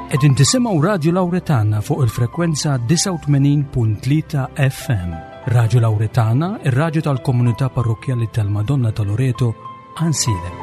Qegħdin tisimgħu Radio Lawretana fuq il-frekwenza 89.3 FM. Radio Lawretana, ir-radju tal-Komunità Parrokjali tal-Madonna ta' Loreto, Ansile.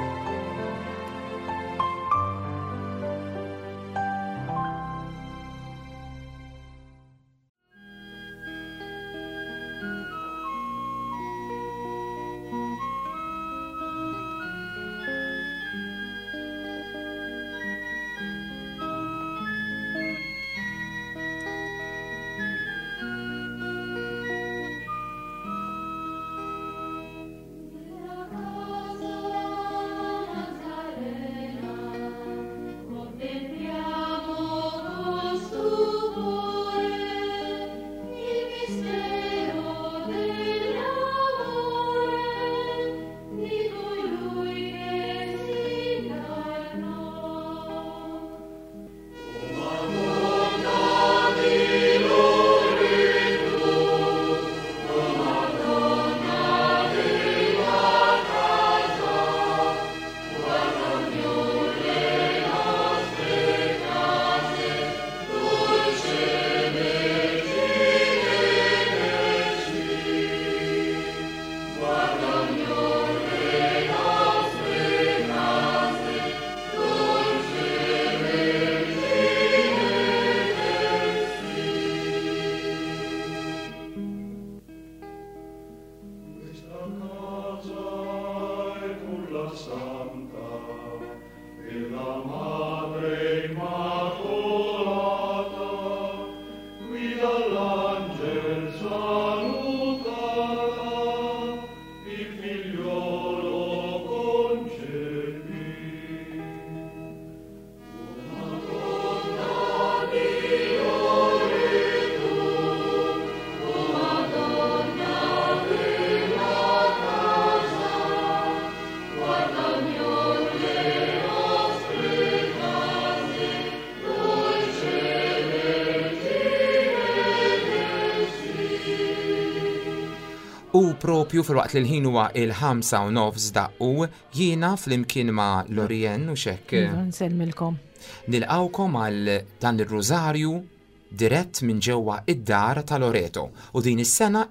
U propju fil-waqt li l-ħin huwa il-5:09 daqqu, jiena flimkien ma' Lorien u xekk. Nsellmilkom. Nilqawkom għal dan ir-Rużarju dirett minn ġewwa id-dar ta' Loreto u din is-sena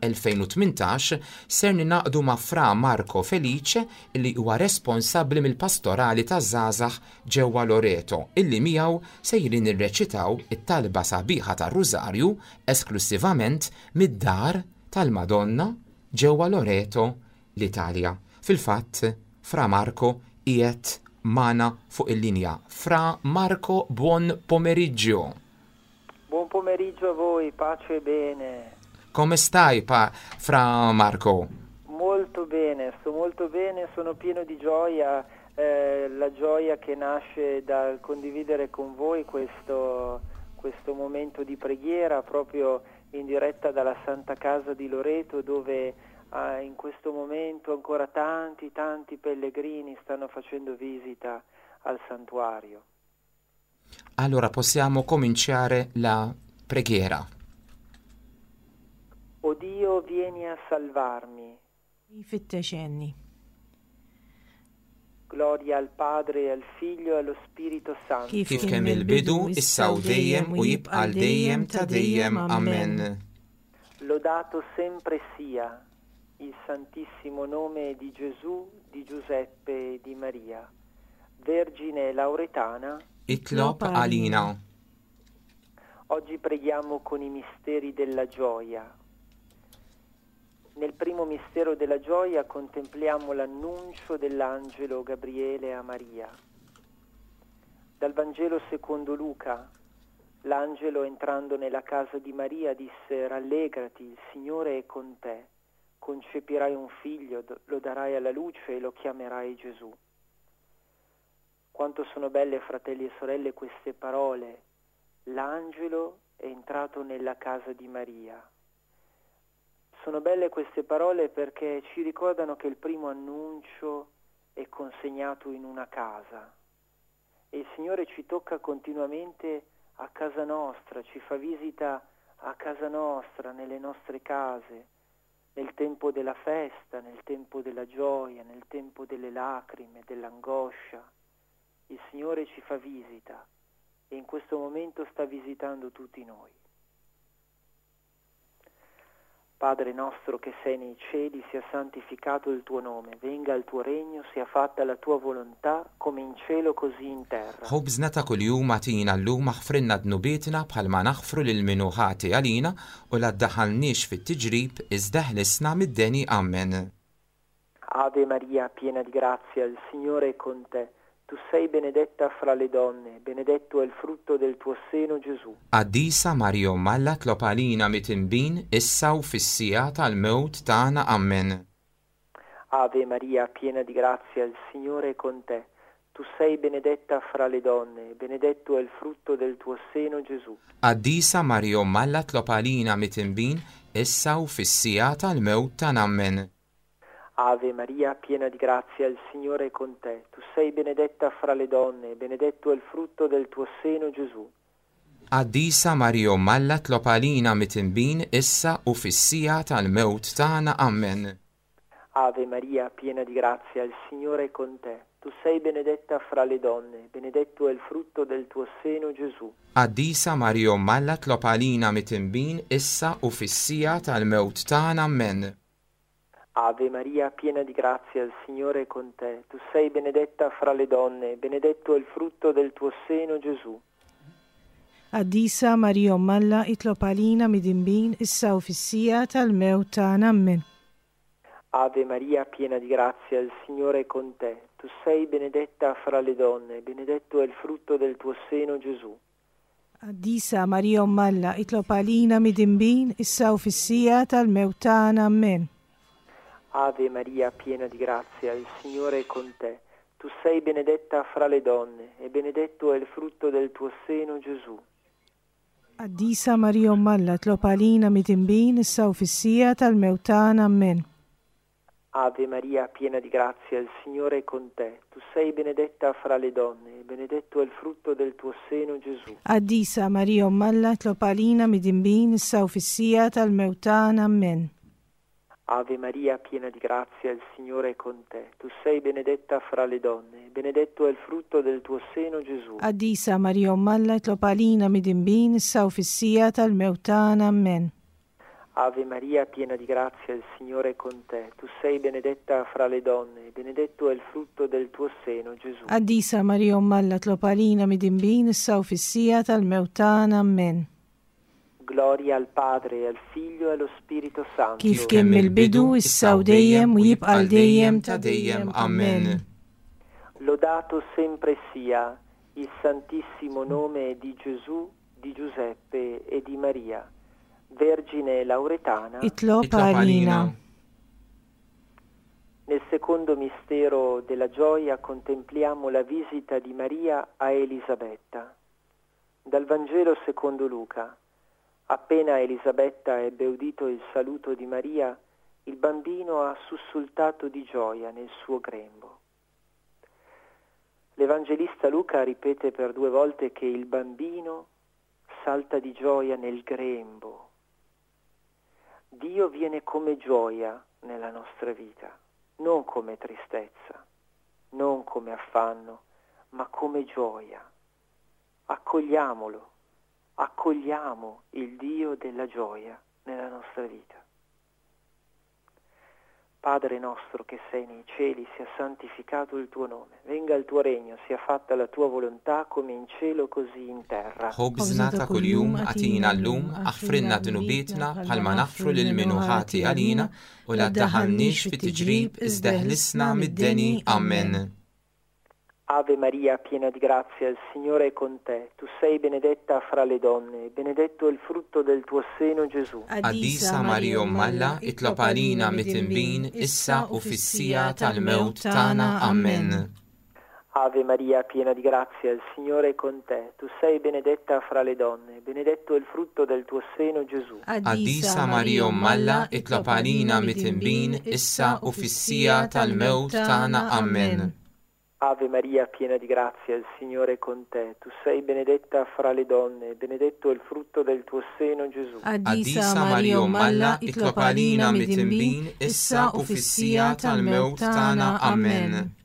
2018 ser ninaqdu ma' Fra Marco Felice illi huwa responsabbli mill-pastorali taż-żgħażagħ ġewwa Loreto illi miegħu sejrin nirreċitaw it-talba sabiħa tar-Rużarju esklusivament mid-dar tal-Madonna ġewwa Loreto, l-Italja. Fil-fatt, Fra Marco qiegħed magħna fuq il-linja. Fra Marco, buon pomeriggio. Buon pomeriggio a voi, pace e bene. Come stai, Fra Marco? Molto bene, sto molto bene, sono pieno di gioia, la gioia che nasce dal condividere con voi questo momento di preghiera proprio in diretta dalla Santa Casa di Loreto, dove in questo momento ancora tanti pellegrini stanno facendo visita al santuario. Allora possiamo cominciare la preghiera. O Dio, vieni a salvarmi. Jfittexenni. Gloria al Padre, al Figlio e allo Spirito Santo. Kif kemm il-bidu, issa u dejjem u jibqa' dejjem ta' dejjem. Amen. Lodato sempre sia il Santissimo nome di Gesù, di Giuseppe e di Maria. Vergine Lauretana, Itlob għalina. Oggi preghiamo con i misteri della gioia. Nel primo mistero della gioia contempliamo l'annuncio dell'angelo Gabriele a Maria. Dal Vangelo secondo Luca, l'angelo entrando nella casa di Maria disse: rallegrati, il Signore è con te, concepirai un figlio, lo darai alla luce e lo chiamerai Gesù. Quanto sono belle, fratelli e sorelle, queste parole. L'angelo è entrato nella casa di Maria. Sono belle queste parole perché ci ricordano che il primo annuncio è consegnato in una casa e il Signore ci tocca continuamente a casa nostra, ci fa visita a casa nostra, nelle nostre case, nel tempo della festa, nel tempo della gioia, nel tempo delle lacrime, dell'angoscia. Il Signore ci fa visita e in questo momento sta visitando tutti noi. Padre nostro che sei nei cieli, sia santificato il tuo nome, venga il tuo regno, sia fatta la tua volontà, come in cielo così in terra. خبزنا ta kuljum atina llum اغفرنا ذنوباتنا bħalma naghfru lil min hu ħati għalina u la ddaħħalniex fit-tiġrib iżda ħlisna mid-deni. Amen. Ave Maria, piena di grazia, il Signore è con te. Tu sei benedetta fra le donne, benedetto è il frutto del tuo seno, Gesù. Addisa Mario Malla tlob għalina mit-inbin issa u fis-sija tal-mewt tagħna. Amen. Ave Maria, piena di grazia, il Signore è con te. Tu sei benedetta fra le donne, benedetto è il frutto del tuo seno, Gesù. Addisa Mario Malla tlob għalina mit-inbin issa u fis-sija tal-mewt tagħna. Amen. Ave Maria, piena di grazia, il Signore è con te. Tu sei benedetta fra le donne, benedetto è il frutto del tuo seno, Gesù. Addisa Mario Malla tlob għalina mit-inbin issa u fis-sija tal-mewt tagħna. Amen. Ave Maria, piena di grazia, il Signore è con te. Tu sei benedetta fra le donne, benedetto è il frutto del tuo seno, Gesù. Addisa Mario Malla tlob għalina mit-inbin issa u fis-sija tal-mewt tagħna. Amen. Ave Maria, piena di grazia, il Signore è con te. Tu sei benedetta fra le donne, benedetto è il frutto del tuo seno, Gesù. Addisa Maria Malla itlob għalina mid-inbin issa u fis-sija tal-mewt tagħna. Amen. Ave Maria, piena di grazia, il Signore è con te. Tu sei benedetta fra le donne, benedetto è il frutto del tuo seno, Gesù. Addisa Maria Malla itlob għalina mid-inbin issa u fis-sija tal-mewt tagħna. Amen. Ave Maria, piena di grazia, il Signore è con te. Tu sei benedetta fra le donne, e benedetto è il frutto del tuo seno, Gesù. Addisa Maria Malla itlob għalina mid-inbin issa u fis-sija tal-mewt tagħna. Amen. Ave Maria, piena di grazia, il Signore è con te. Tu sei benedetta fra le donne, e benedetto è il frutto del tuo seno, Gesù. Addisa Maria Malla itlob għalina mid-inbin issa u fis-sija tal-mewt tagħna. Amen. Ave Maria, piena di grazia, il Signore è con te. Tu sei benedetta fra le donne, benedetto è il frutto del tuo seno, Gesù. Addisa Maria Malla itlob għalina mid-inbin issa u fis-sija tal-mewt tagħna. Amen. Ave Maria, piena di grazia, il Signore è con te. Tu sei benedetta fra le donne, benedetto è il frutto del tuo seno, Gesù. Addisa Maria Malla itlob għalina mid-inbin issa u fis-sija tal-mewt tagħna. Amen. Gloria al Padre, al Figlio e allo Spirito Santo. Kif kien mill-bidu issa u dejjem u jibqa' dejjem ta' dejjem. Amen. Lodato sempre sia il santissimo nome di Gesù, di Giuseppe e di Maria, Vergine Lauretana. Itlob għalina. Nel secondo mistero della gioia contempliamo la visita di Maria a Elisabetta. Dal Vangelo secondo Luca. Appena Elisabetta ebbe udito il saluto di Maria, il bambino ha sussultato di gioia nel suo grembo. L'Evangelista Luca ripete per 2 volte che il bambino salta di gioia nel grembo. Dio viene come gioia nella nostra vita, non come tristezza, non come affanno, ma come gioia. Accogliamolo. Accogliamo il Dio della gioia nella nostra vita. Padre nostro che sei nei cieli, sia santificato il tuo nome. Venga il tuo regno, sia fatta la tua volontà come in cielo così in terra. خبزنا ta kuljum atina llum aghfirna ذنوباتنا bħalma naghfru lil min hu ħati għalina u la ddaħħalniex fit-tiġrib iżda ħlisna mid-deni. Amen. Ave Maria, piena di grazia, il Signore è con te. Tu sei benedetta fra le donne, benedetto è il frutto del tuo seno, Gesù. Addisa Maria Malla itlob għalina mit-inbin issa u fis-sija tal-mewt tagħna. Amen. Ave Maria, piena di grazia, il Signore è con te. Tu sei benedetta fra le donne, benedetto è il frutto del tuo seno, Gesù. Addisa Maria Malla itlob għalina mit-inbin issa u fis-sija tal-mewt tagħna. Amen. Ave Maria, piena di grazia, il Signore è con te. Tu sei benedetta fra le donne, benedetto è il frutto del tuo seno, Gesù. Addisa Maria Malla itlob għalina mid-inbin issa u fis-sija tal-mewt tagħna. Amen.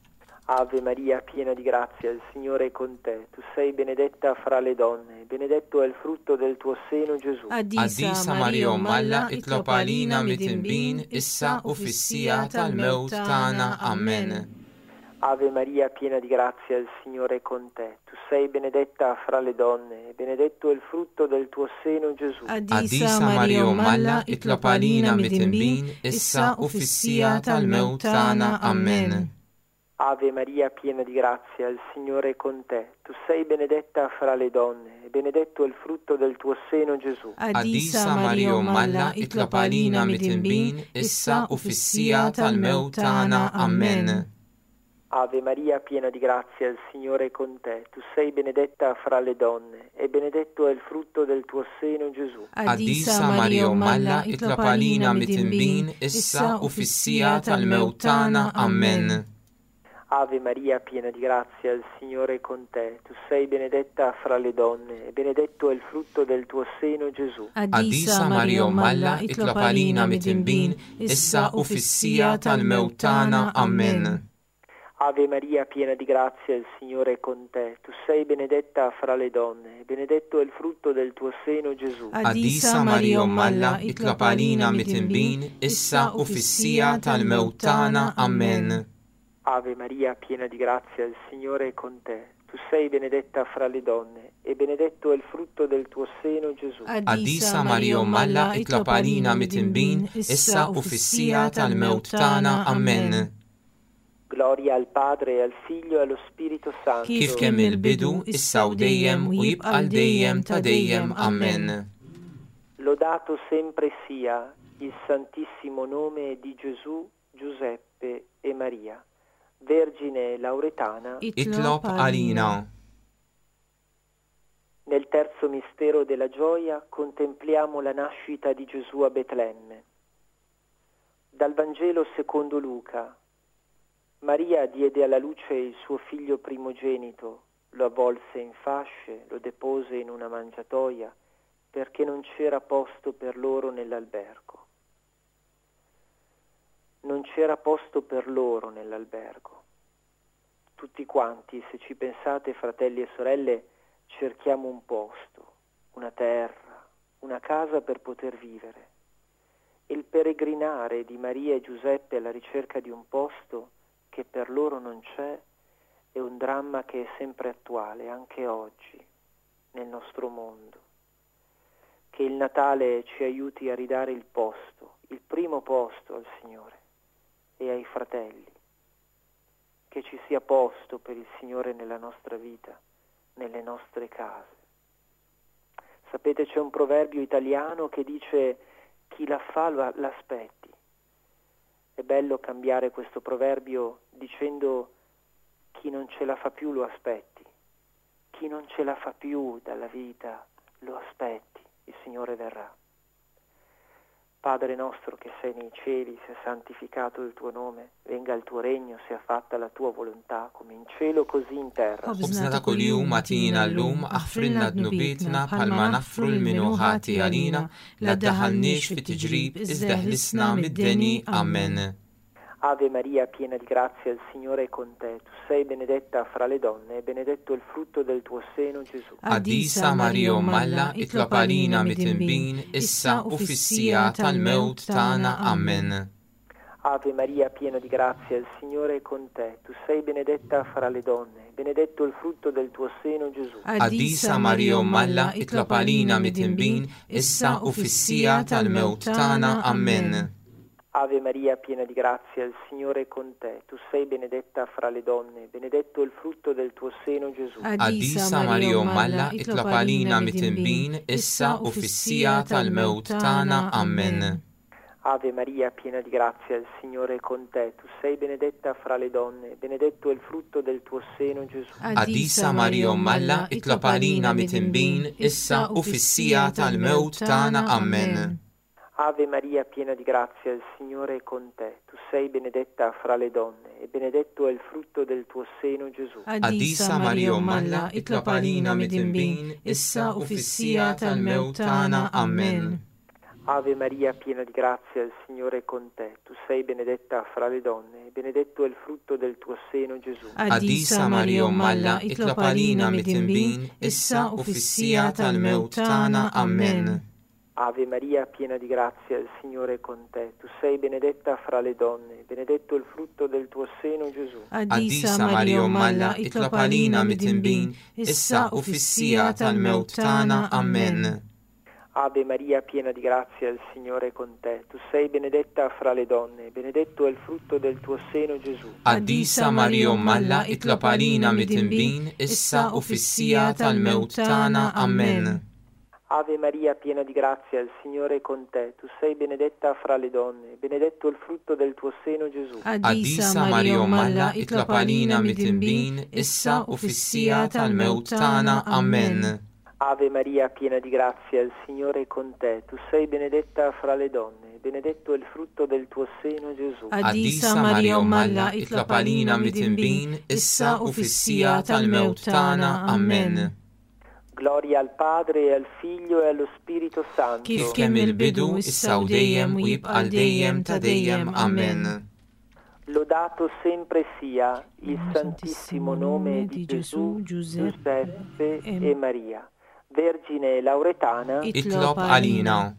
Ave Maria, piena di grazia, il Signore è con te. Tu sei benedetta fra le donne, benedetto è il frutto del tuo seno, Gesù. Adisa Mario Malla Itlopalina Mitimbin, Issa Ufficia Talmeut Tana. Amen. Ave Maria, piena di grazia, il Signore è con te. Tu sei benedetta fra le donne, benedetto è il frutto del tuo seno, Gesù. Adisa Mario Malla Itlopalina Mitimbin, Issa Ufficia Talmeut Tana. Amen. Ave Maria, piena di grazia, il Signore è con te. Tu sei benedetta fra le donne, e benedetto è il frutto del tuo seno, Gesù. Adisa Mario Malla Itlopalina Mitimbin, Issa Ufficia Talmeut Tana. Amen. Ave Maria, piena di grazia, il Signore è con te. Tu sei benedetta fra le donne, e benedetto è il frutto del tuo seno, Gesù. Adisa Mario Malla Itlopalina Mitimbin, Issa Ufficia Talmeut Tana. Amen. Ave Maria, piena di grazia, il Signore è con te. Tu sei benedetta fra le donne, e benedetto è il frutto del tuo seno, Gesù. Adisa Mario Malla Itlopalina Mitimbin, Issa Ufficia Talmeut Tana. Amen. Ave Maria, piena di grazia, il Signore è con te. Tu sei benedetta fra le donne, e benedetto è il frutto del tuo seno, Gesù. Adisa Mario Malla Itlopalina Mitimbin, Issa Ufficia Talmeut Tana. Amen. Ave Maria, piena di grazia, il Signore è con te. Tu sei benedetta fra le donne, e benedetto è il frutto del tuo seno, Gesù. Adisa Mario Malla Itlopalina Mitimbin, Issa Ufficia Talmeut Tana. Amen. Gloria al Padre, al Figlio e allo Spirito Santo. Kif kemm il-bidu, issa u dejjem u jibqa' dejjem ta' dejjem. Amen. Lodato sempre sia il Santissimo nome di Gesù, Giuseppe e Maria. Vergine Lauretana, Itlop Alina. Nel terzo mistero della gioia contempliamo la nascita di Gesù a Betlemme. Dal Vangelo secondo Luca. Maria diede alla luce il suo figlio primogenito, lo avvolse in fasce, lo depose in una mangiatoia, perché non c'era posto per loro nell'albergo. Non c'era posto per loro nell'albergo. Tutti quanti, se ci pensate, fratelli e sorelle, cerchiamo un posto, una terra, una casa per poter vivere. E il peregrinare di Maria e Giuseppe alla ricerca di un posto che per loro non c'è è un dramma che è sempre attuale, anche oggi, nel nostro mondo. Che il Natale ci aiuti a ridare il posto, il primo posto al Signore e ai fratelli, che ci sia posto per il Signore nella nostra vita, nelle nostre case. Sapete, c'è un proverbio italiano che dice: chi la fa l'aspetti. È bello cambiare questo proverbio dicendo: chi non ce la fa più lo aspetti, chi non ce la fa più dalla vita lo aspetti, il Signore verrà. Padre nostro che sei nei cieli, sia santificato il tuo nome, venga il tuo regno, sia fatta la tua volontà, come in cielo così in terra. خبزنا كل يوم أعطينا اللوم اغفر لنا ذنوبنا بحال نغفر المنوحات علينا لا تدخلنيش في تجريب ازدهلسنا من الدني. آمين. Ave Maria, piena di grazia, il Signore è con te. Tu sei benedetta fra le donne, e benedetto il frutto del tuo seno, Gesù. Adisa Mario Malla Itlopalina Mitimbin, Issa Ufficia Talmeut Tana. Amen. Ave Maria, piena di grazia, il Signore è con te. Tu sei benedetta fra le donne, benedetto il frutto del tuo seno, Gesù. Adisa Mario Malla Itlopalina Mitimbin, Issa Ufficia Talmeut Tana. Amen. Ave Maria, piena di grazia, il Signore è con te. Tu sei benedetta fra le donne, benedetto il frutto del tuo seno, Gesù. Adisa Mario Malla Itlopalina Mitimbin, Issa Ufficia Talmeut Tana. Amen. Ave Maria, piena di grazia, il Signore è con te. Tu sei benedetta fra le donne, benedetto è il frutto del tuo seno, Gesù. Adisa Mario Malla Itlopalina Mitimbin, Issa Ufficia Talmeut Tana. Amen. Ave Maria, piena di grazia, il Signore è con te. Tu sei benedetta fra le donne, e benedetto è il frutto del tuo seno, Gesù. Adisa Mario Malla Itlopalina Mitimbin, Issa Ufficia Talmeut Tana. Amen. Ave Maria, piena di grazia, il Signore è con te. Tu sei benedetta fra le donne, e benedetto è il frutto del tuo seno, Gesù. Adisa Mario Malla, itlopalina mitimbin, essa officiat al meutana. Amen. Ave Maria, piena di grazia, il Signore è con te. Tu sei benedetta fra le donne, benedetto è il frutto del tuo seno, Gesù. Adisa Mario Malla, itlopalina mitimbin, essa officiat al meutana. Amen. Ave Maria, piena di grazia, il Signore è con te. Tu sei benedetta fra le donne, benedetto è il frutto del tuo seno, Gesù. Adisa Mario Malla, itlopalina mitimbin, essa officiat al meutana. Amen. Ave Maria, piena di grazia, il Signore è con te. Tu sei benedetta fra le donne, benedetto è il frutto del tuo seno, Gesù. Adisa Mario Malla, itlopalina mitimbin, essa officiat al meutana. Amen. Ave Maria, piena di grazia, il Signore è con te. Tu sei benedetta fra le donne, benedetto è il frutto del tuo seno, Gesù. Adisa Mario Malla, itlopalina mitimbin, essa officiat al meutana. Amen. Gloria al Padre e al Figlio e allo Spirito Santo. Kif il bidu, issa udeyem, wib al deyem tadeyem. Amen. Lodato sempre sia il santissimo nome di Gesù, Giuseppe e Maria. Vergine Lauretana, Itlop Alina.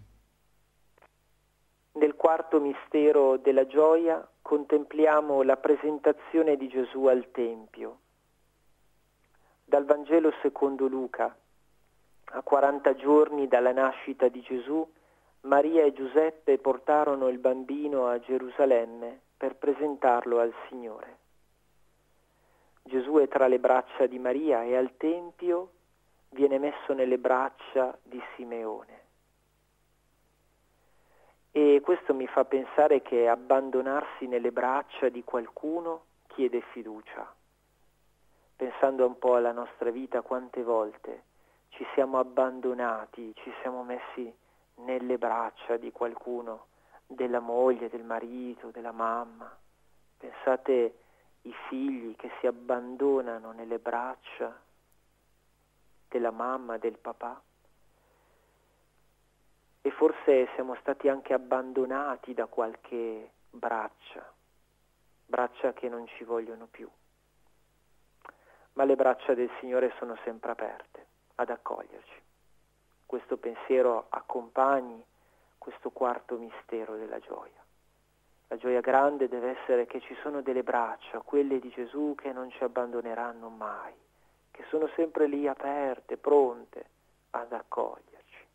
Nel quarto mistero della gioia contempliamo la presentazione di Gesù al Tempio. Dal Vangelo secondo Luca. A 40 giorni dalla nascita di Gesù, Maria e Giuseppe portarono il bambino a Gerusalemme per presentarlo al Signore. Gesù è tra le braccia di Maria e al Tempio viene messo nelle braccia di Simeone. E questo mi fa pensare che abbandonarsi nelle braccia di qualcuno chiede fiducia. Pensando un po' alla nostra vita, quante volte ci siamo abbandonati, ci siamo messi nelle braccia di qualcuno, della moglie, del marito, della mamma. Pensate i figli che si abbandonano nelle braccia della mamma, del papà. E forse siamo stati anche abbandonati da qualche braccia che non ci vogliono più. Ma le braccia del Signore sono sempre aperte ad accoglierci. Questo pensiero accompagni questo quarto mistero della gioia. La gioia grande deve essere che ci sono delle braccia, quelle di Gesù, che non ci abbandoneranno mai, che sono sempre lì aperte, pronte ad accoglierci.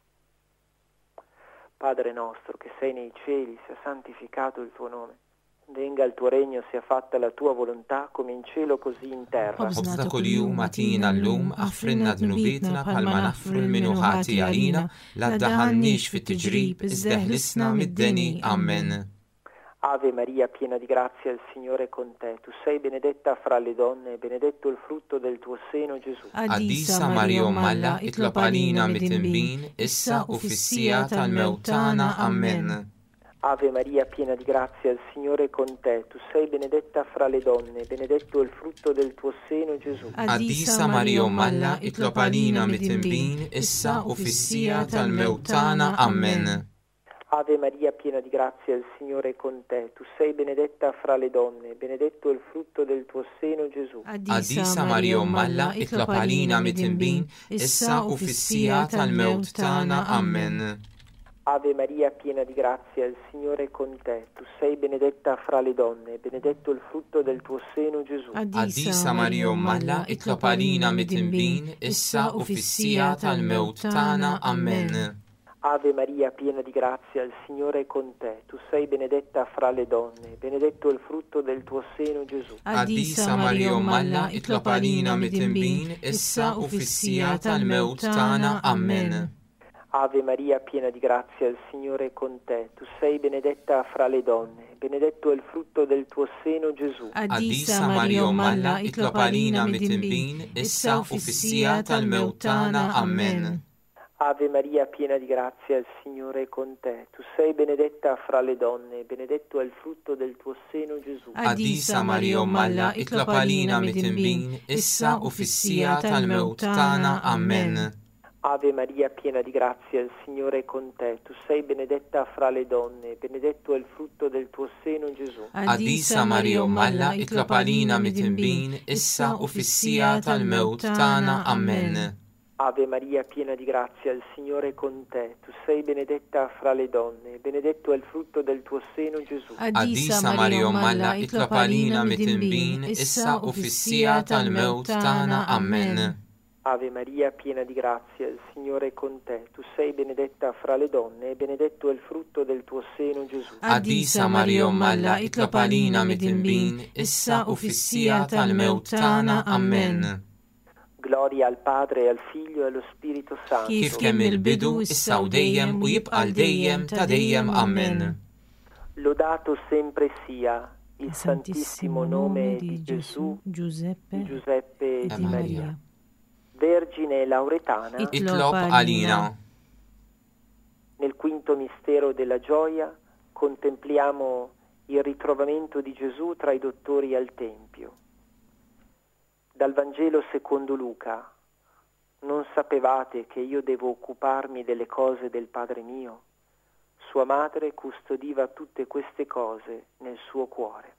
Padre nostro che sei nei cieli, sia santificato il tuo nome. Venga il tuo regno, sia fatta la tua volontà, come in cielo così in terra. Obsta koliu matina lum, afrinna dnubitna, palma nafrul minuhati alina, la dahannish fit tijrib, izdehlisna middeni. Amen. Ave Maria, piena di grazia, il Signore è con te. Tu sei benedetta fra le donne, e benedetto il frutto del tuo seno, Gesù. Adisa Mario Malla, itlopalina mitimbin, essa officiat al meutana. Amen. Ave Maria, piena di grazia, il Signore è con te. Tu sei benedetta fra le donne, benedetto è il frutto del tuo seno, Gesù. Adisa Mario Malla, itlopalina mitimbin, essa officiat al meutana. Amen. Ave Maria, piena di grazia, il Signore è con te. Tu sei benedetta fra le donne, benedetto è il frutto del tuo seno, Gesù. Adisa Mario Malla, itlopalina mitimbin, essa officiat al meutana. Amen. Ave Maria, piena di grazia, il Signore è con te. Tu sei benedetta fra le donne, benedetto il frutto del tuo seno, Gesù. Adisa Mario Malla, itlopalina mitimbin, essa officiat al meutana. Amen. Ave Maria, piena di grazia, il Signore è con te. Tu sei benedetta fra le donne, benedetto il frutto del tuo seno, Gesù. Adisa Mario Malla, itlopalina mitimbin, essa officiat al meutana. Amen. Ave Maria, piena di grazia, il Signore è con te. Tu sei benedetta fra le donne, benedetto è il frutto del tuo seno, Gesù. Adisa Mario Malla, itlopalina mitimbin, essa officiat al meutana. Amen. Ave Maria, piena di grazia, il Signore è con te. Tu sei benedetta fra le donne, benedetto è il frutto del tuo seno, Gesù. Adisa Mario Malla, itlopalina mitimbin, essa officiat al meutana. Amen. Ave Maria, piena di grazia, il Signore è con te. Tu sei benedetta fra le donne, benedetto è il frutto del tuo seno, Gesù. Adisa Maria Malla, Itlopalina Mitimbin, Issa Officiata al Meutana. Amen. Ave Maria, piena di grazia, il Signore è con te. Tu sei benedetta fra le donne, benedetto è il frutto del tuo seno, Gesù. Adisa Maria Malla, Itlopalina Mitimbin, Issa Officiata al Meutana. Amen. Ave Maria, piena di grazia, il Signore è con te. Tu sei benedetta fra le donne e benedetto è il frutto del tuo seno, Gesù. Adisa Maria Malla, Itlopalina Mitimbin, Issa Officiata al Meutana. Amen. Gloria al Padre, al Figlio e allo Spirito Santo. كيف كمل بدو السوديم ويبقى الديم تديم. Amen. Lodato sempre sia il Santissimo nome di Gesù, Giuseppe e e di Maria. Maria. Vergine Lauretana, Itlop Alina. nel quinto mistero della gioia contempliamo il ritrovamento di Gesù tra i dottori al Tempio. Dal Vangelo secondo Luca: non sapevate che io devo occuparmi delle cose del Padre mio? Sua madre custodiva tutte queste cose nel suo cuore.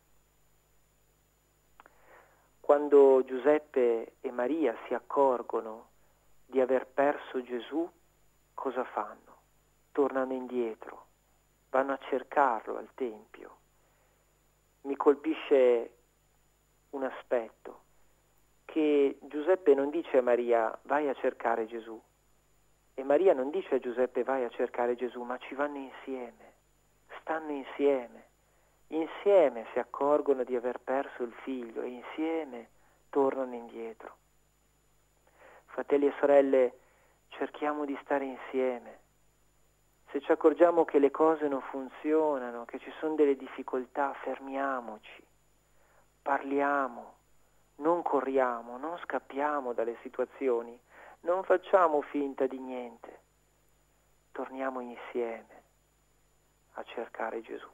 Quando Giuseppe e Maria si accorgono di aver perso Gesù, cosa fanno? Tornano indietro, vanno a cercarlo al Tempio. Mi colpisce un aspetto, che Giuseppe non dice a Maria vai a cercare Gesù e Maria non dice a Giuseppe vai a cercare Gesù, ma ci vanno insieme, stanno insieme si accorgono di aver perso il figlio e insieme tornano indietro. Fratelli e sorelle, cerchiamo di stare insieme. Se ci accorgiamo che le cose non funzionano, che ci sono delle difficoltà, fermiamoci, parliamo, non corriamo, non scappiamo dalle situazioni, non facciamo finta di niente. Torniamo insieme a cercare Gesù.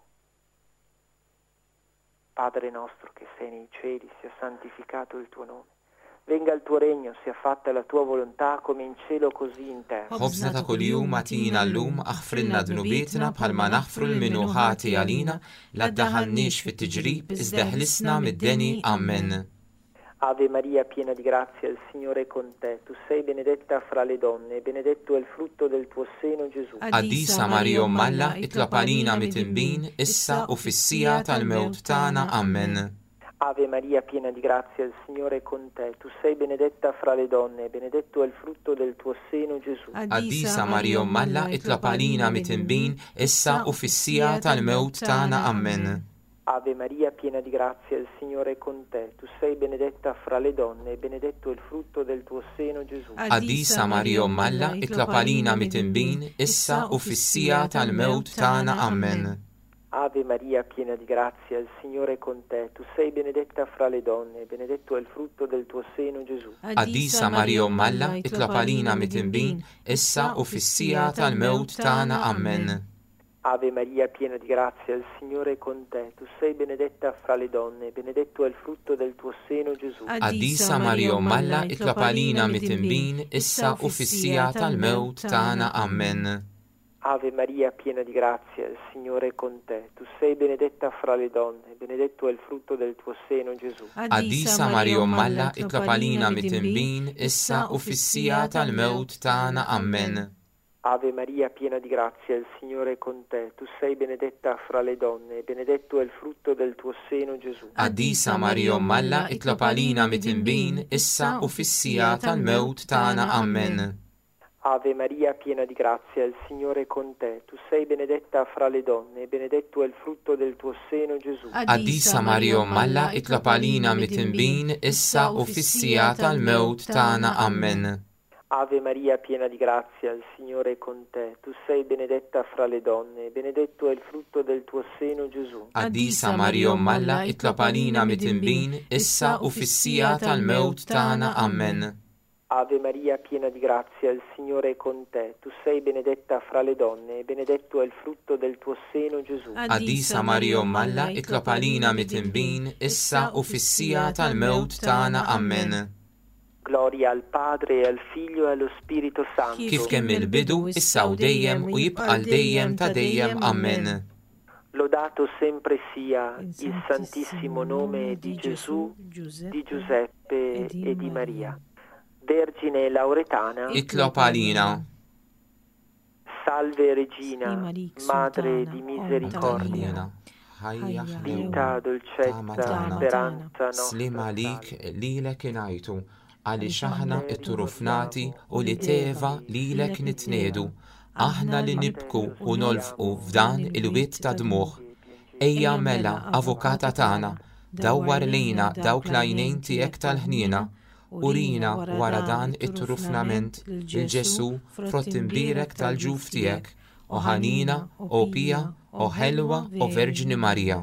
Padre nostro che sei nei cieli, sia santificato il tuo nome. Venga il tuo regno, sia fatta la tua volontà come in cielo così in terra. خبزنا كل يوم أعطينا اللوم أغفر لنا ذنوبنا بحال ما نغفر المنوحات علينا لا تدخلنيش في التجريب ازدحلسنا من الدني. آمين. Ave Maria, piena di grazia, il Signore è con te. Tu sei benedetta fra le donne e benedetto è il frutto del tuo seno, Gesù. Adisa Maria Malla, Itlopalina Mitimbin, Issa Officiata al Meutana. Amen. Ave Maria, piena di grazia, il Signore è con te. Tu sei benedetta fra le donne e benedetto è il frutto del tuo seno, Gesù. Adisa Maria Malla, Itlopalina Mitimbin, Issa Officiata al Meutana. Amen. Ave Maria, piena di grazia, il Signore è con te. Tu sei benedetta fra le donne e benedetto è il frutto del tuo seno, Gesù. Adisa Maria Malla, Itlopalina Mitimbin, Issa Officiata al Meutana. Amen. Ave Maria, piena di grazia, il Signore è con te. Tu sei benedetta fra le donne e benedetto è il frutto del tuo seno, Gesù. Adisa Maria Malla, Itlopalina Mitimbin, Issa Officiata al Meutana. Amen. Ave Maria, piena di grazia, il Signore è con te. Tu sei benedetta fra le donne, benedetto è il frutto del tuo seno, Gesù. Adisa Maria Malla, Itlopalina Mitimbin, Issa Officiata al Meutana. Amen. Ave Maria, piena di grazia, il Signore è con te. Tu sei benedetta fra le donne, benedetto è il frutto del tuo seno, Gesù. Adisa Maria Malla, Itlopalina Mitimbin, Issa Officiata al Meutana. Amen. Ave Maria, piena di grazia, il Signore è con te. Tu sei benedetta fra le donne, benedetto è il frutto del tuo seno, Gesù. Adisa Maria Malla, Itlopalina Mitimbin, Issa Officiata al Meutana. Amen. Ave Maria, piena di grazia, il Signore è con te. Tu sei benedetta fra le donne, benedetto è il frutto del tuo seno, Gesù. Adisa Maria Malla, Itlopalina Mitimbin, Issa Officiata al Meutana. Amen. Ave Maria, piena di grazia, il Signore è con te. Tu sei benedetta fra le donne, benedetto è il frutto del tuo seno, Gesù. Adisa Maria Malla, Itlopalina Mitimbin, Issa Officiata al Meutana. Amen. Ave Maria, piena di grazia, il Signore è con te. Tu sei benedetta fra le donne, benedetto è il frutto del tuo seno, Gesù. Adisa Maria Malla, Itlopalina Mitimbin, Issa Officiata al Meutana. Amen. Gloria al Padre, al Figlio e allo Spirito Santo. Kif kemm il-bidu, issa u dejjem u jibqa' dejjem ta' dejjem. Amen. Lodato sempre sia il Santissimo nome di Gesù, di Giuseppe e di Maria. Vergine Lauretana, Itlob għalina. Salve Regina, Madre di Misericordia, Ħajja vita, dolcezza, speranza nostra. Slim għalik lilek inajtu, għaliex aħna it-turufnati u li teva lilek nitnedu. Aħna li nibku u nolfqu f'dan il-wiet ta' dmuħ. Ejja mela, avukata tagħna, dawwar lejna dawk l-għajnejn tiegħek tal-ħniena, urina wara dan it-turufnament il-Ġesu frott imbirek tal-ġuf tiegħek, o ħanina, o pija, o ħelwa, o Verġini Marija.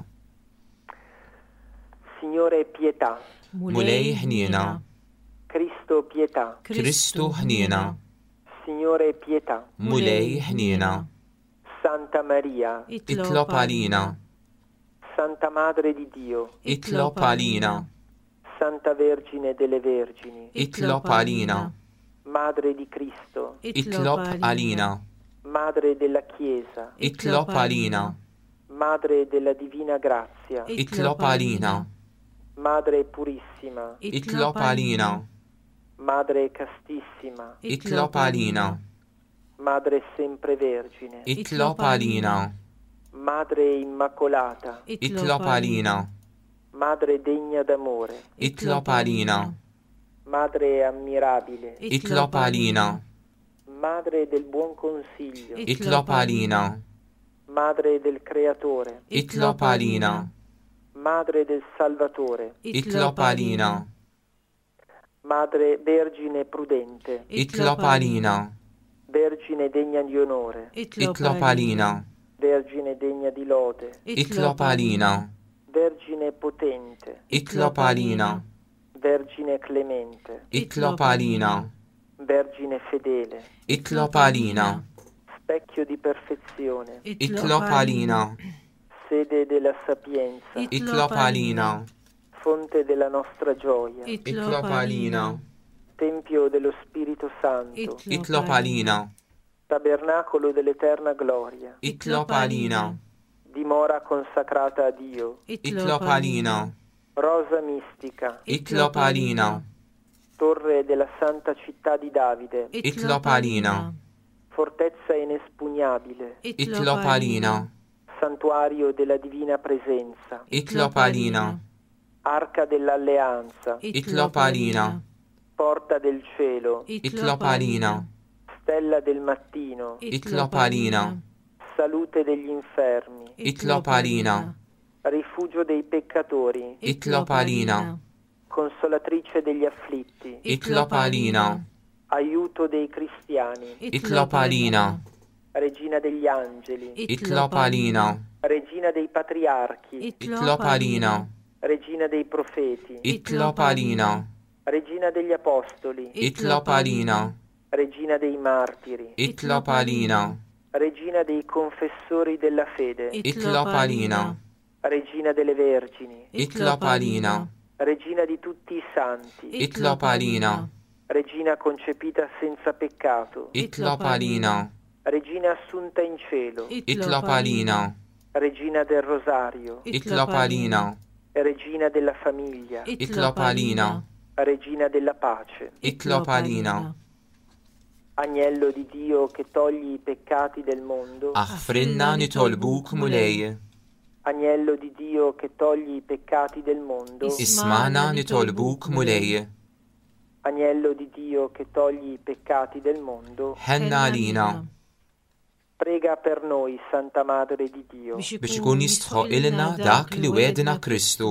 Signore pietà, Mulej ħniena, Cristo pietà, Kristu ħniena, Signore pietà, Mulej ħniena, Santa Maria, itlob għalina, Santa Madre di Dio, itlob għalina, Santa Vergine delle Vergini, itlob għalina, Madre di Cristo, itlob għalina, Madre della Chiesa, itlob għalina, Madre della Divina Grazia, itlob għalina, Madre Purissima, itlob għalina, Madre Castissima, itlob għalina, Madre Sempre Vergine, itlob għalina, Madre Immacolata, itlob għalina, Madre degna d'amore, itlob għalina, Madre ammirabile, itlob għalina, Madre del buon consiglio, itlob għalina, Madre del Creatore, itlob għalina, Madre del Salvatore, itlob għalina, Madre Vergine prudente, itlob għalina, Vergine degna di onore, itlob għalina, Vergine degna di lode, itlob għalina, Vergine potente, itlob għalina, Vergine clemente, itlob għalina, Vergine fedele, itlob għalina, specchio di perfezione, itlob għalina, sede della sapienza, itlob għalina, fonte della nostra gioia, itlob għalina, tempio dello Spirito Santo, itlob għalina, tabernacolo dell'eterna gloria, itlob għalina, dimora consacrata a Dio, itlob għalina, rosa mistica, itlob għalina, torre della santa città di Davide, itlob għalina, fortezza inespugnabile, itlob għalina, santuario della divina presenza, itlob għalina, arca dell'alleanza, itlob għalina, porta del cielo, itlob għalina, stella del mattino, itlob għalina, salute degli infermi, itlob għalina, rifugio dei peccatori, itlob għalina, consolatrice degli afflitti, itlob għalina, aiuto dei cristiani, itlob għalina, regina degli angeli, itlob għalina, regina dei patriarchi, itlob għalina, regina dei profeti, itlob għalina, regina degli apostoli, itlob għalina, regina dei martiri, itlob għalina, regina dei confessori della fede, itlob għalina, regina delle vergini, itlob għalina, regina di tutti i santi, itlob għalina, regina concepita senza peccato, itlob għalina, regina assunta in cielo, itlob għalina, regina del rosario, itlob għalina, regina della famiglia, itlob għalina, regina della pace, itlob għalina, agnello di Dio che togli i peccati del mondo, aħfrinna nitolbuk mulej, agnello di Dio che togli i peccati del mondo, ismana nitolbuk mulej, agnello di Dio che togli i peccati del mondo, ħenna għalina, prega per noi, Santa Madre di Dio. biex ikun jistħoq ilna dak li wedna Kristu.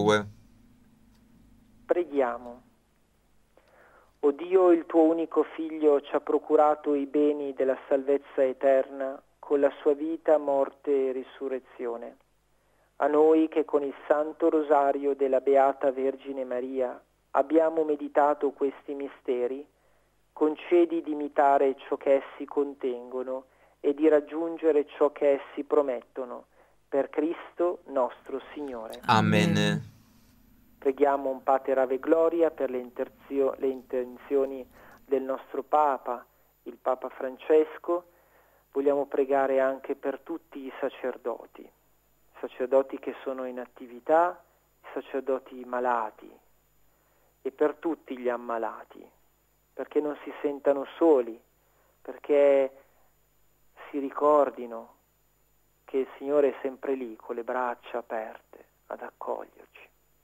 Preghiamo. O Dio, il tuo unico Figlio ci ha procurato i beni della salvezza eterna con la sua vita, morte e risurrezione. A noi che con il Santo Rosario della Beata Vergine Maria abbiamo meditato questi misteri, concedi di imitare ciò che essi contengono e di raggiungere ciò che essi promettono, per Cristo nostro Signore. Amen. Preghiamo un Pater Ave Gloria per le intenzioni del nostro Papa, il Papa Francesco. Vogliamo pregare anche per tutti i sacerdoti che sono in attività, i sacerdoti malati e per tutti gli ammalati, perché non si sentano soli, perché si ricordino che il Signore è sempre lì con le braccia aperte ad accoglierci.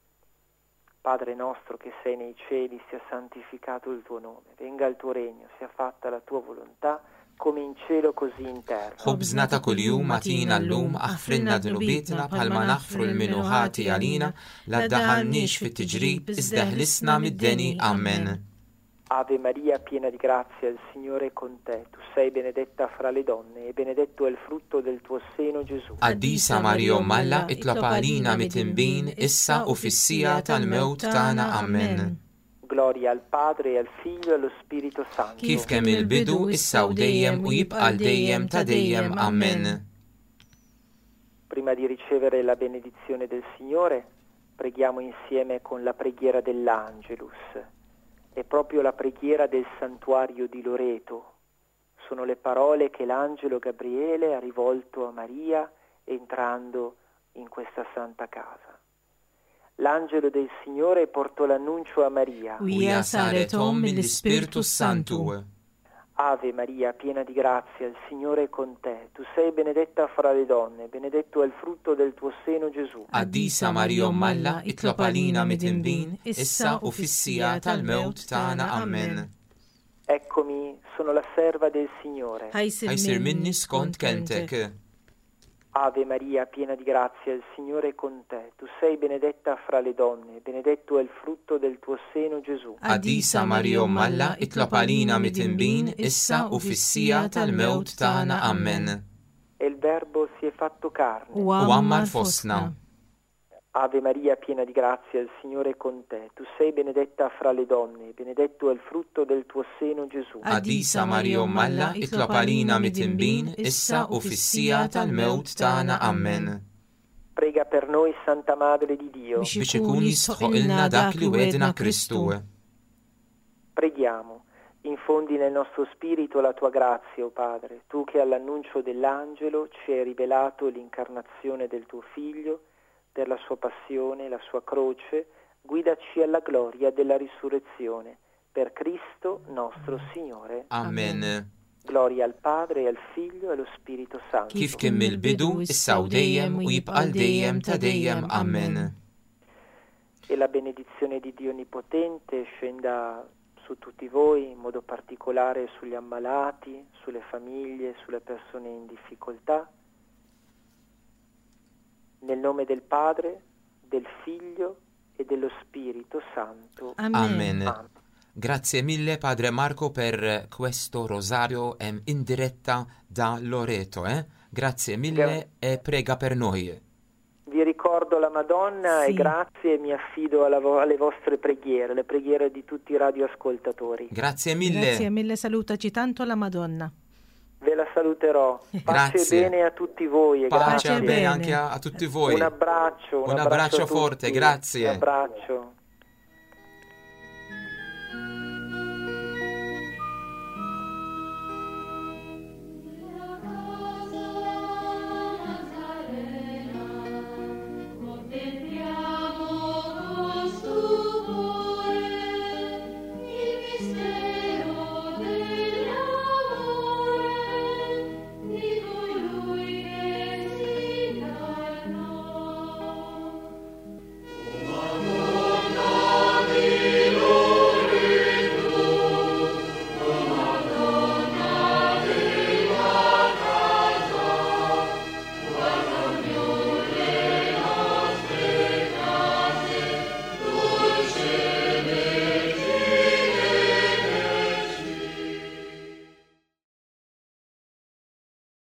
Padre nostro che sei nei cieli, sia santificato il tuo nome, venga il tuo regno, sia fatta la tua volontà, come in cielo così in terra. خبزنا كل يوم أعطينا اللوم اغفر لنا ذنوبنا بحال ما نغفر المنوحات علينا لا تدخلنيش في التجريب ازدهلسنا من الدني آمين. Ave Maria, piena di grazia, il Signore è con te. Tu sei benedetta fra le donne e benedetto è il frutto del tuo seno, Gesù. قديسة مريم ملا اطلب علينا متنبين إسا وفي الساعة الموت تاعنا آمين. Gloria al Padre, al Figlio e allo Spirito Santo. كيف كان من البدو إسا وديم ويبقى الديم تديم آمين. Prima di ricevere la benedizione del Signore, preghiamo insieme con la preghiera dell'Angelus. È proprio la preghiera del santuario di Loreto. Sono le parole che l'angelo Gabriele ha rivolto a Maria entrando in questa santa casa. L'angelo del Signore portò l'annuncio a Maria. ويا سارة توم من السبيرتو سانتو. Ave Maria, piena di grazia, il Signore è con te. Tu sei benedetta fra le donne, benedetto è il frutto del tuo seno, Gesù. قديسة مريم ملا اطلب علينا متنبين إسا وفي الساعة الموت تاعنا آمين. Eccomi, sono la serva del Signore. هيصير مني سكونت كلمتك. Ave Maria, piena di grazia, il Signore è con te. Tu sei benedetta fra le donne, benedetto è il frutto del tuo seno, Gesù. قديسة مريم ملا اطلب علينا متنبين إسا وفي الساعة الموت تاعنا آمين. E il Verbo si è fatto carne. وعمر فوسنا. Ave Maria, piena di grazia, il Signore è con te. Tu sei benedetta fra le donne, benedetto è il frutto del tuo seno, Gesù. قديسة مريم ملا اطلب علينا متنبين إسا وفي الساعة الموت تاعنا آمين. Prega per noi, Santa Madre di Dio. باش يكون يسخو إلنا داك اللي وعدنا كريستو. Preghiamo. Infondi nel nostro spirito la tua grazia, o Padre, tu che all'annuncio dell'angelo ci hai rivelato l'incarnazione del tuo Figlio, per la sua passione, la sua croce, guidaci alla gloria della risurrezione, per Cristo nostro Signore. Amen. Gloria al Padre, al Figlio e allo Spirito Santo. كيف كان من البدو إسا وديم ويبقى الديم تديم آمين. E la benedizione di Dio Onnipotente scenda su tutti voi, in modo particolare sugli ammalati, sulle famiglie, sulle persone in difficoltà. Nel nome del Padre, del Figlio e dello Spirito Santo. Amen. Grazie mille Padre Marco per questo rosario in diretta da Loreto. Grazie mille e prega per noi. Vi ricordo la Madonna e grazie, mi affido alle vostre preghiere, le preghiere di tutti i radioascoltatori. Grazie mille. Grazie mille, salutaci tanto la Madonna. Ve la saluterò. Pace e bene a tutti voi. E pace e bene anche a tutti voi. Un abbraccio forte, grazie. Un abbraccio.